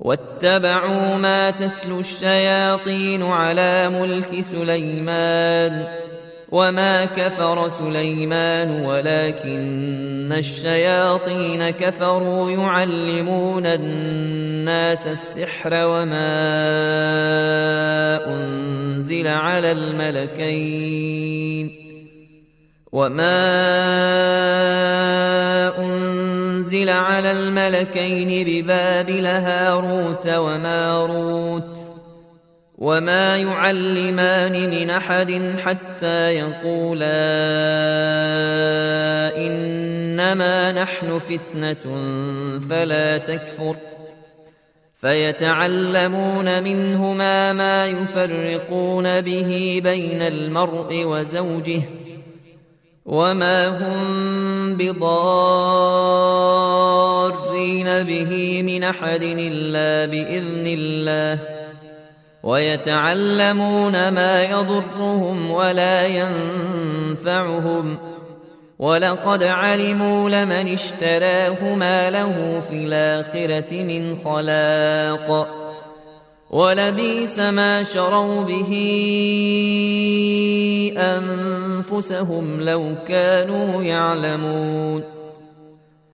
واتبعوا ما تتلو الشياطين على ملك سليمان وما كفر سليمان ولكن الشياطين كفروا يعلمون الناس السحر وما أنزل على الملكين ببابل هاروت وماروت وما يعلمان من أحد حتى يقولا إنما نحن فتنة فلا تكفر فيتعلمون منهما ما يفرقون به بين المرء وزوجه وما هم بضارين به من أحد إلا بإذن الله ويتعلمون ما يضرهم ولا ينفعهم ولقد علموا لمن اشتراه ما له في الآخرة من خلاق ولبئس ما شروا به أنفسهم لو كانوا يعلمون